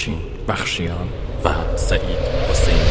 افشین بخشیان و سعید حسینی.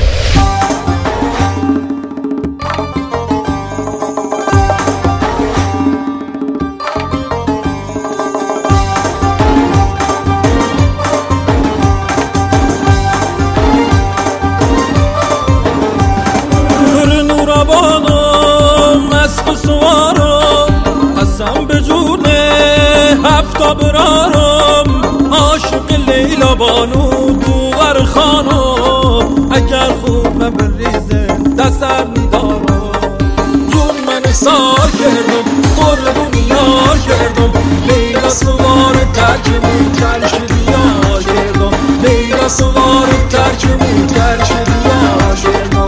برارم عاشق لیلا بانو دوور خانم، اگر خوب بریزه دستم میدارم. جون من سار کردم قربون یار کردم، لیلا سوار ترکمون ترک دیار کردم، لیلا سوار ترکمون ترک دیار کردم.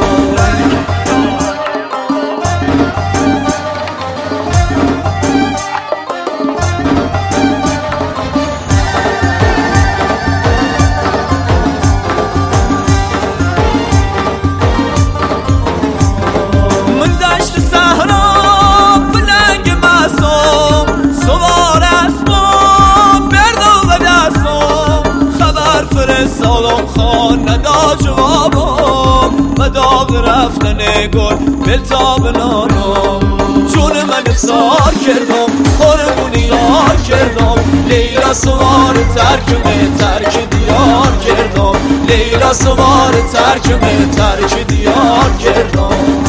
سلام خان ندا جوابم و داغ رفتن گل بلتاب نانم. جون من افسار کردم قربون یار کردم، لیلا سوار ترکم ترک دیار کردم، لیلا سوار ترکم ترک دیار کردم.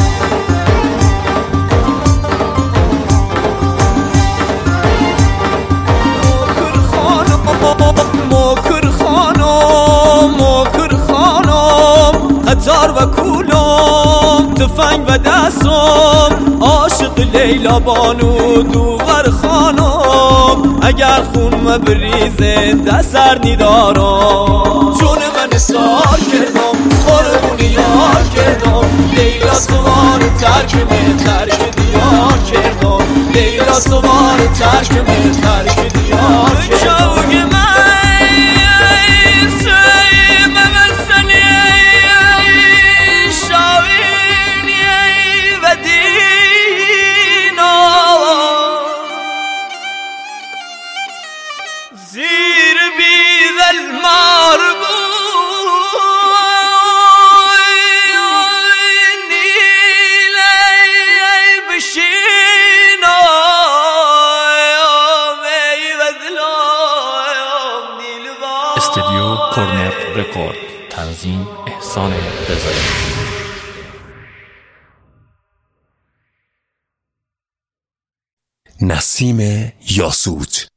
هزار و کولم تفنگ و دستم، عاشق لیلا بانو دوور خانم، اگر خون بریزه دست سر نیدارم. جون من سار کردم قربون یار کردم، لیلا سوار ترکم ترک دیار کردم، لیلا سوار ترکم ترک دیار کردم. زیر بید المربوع نیلی بشینا استودیو کورنر رکورد، تنظیم احسان رضایی. نسیم یاسوج.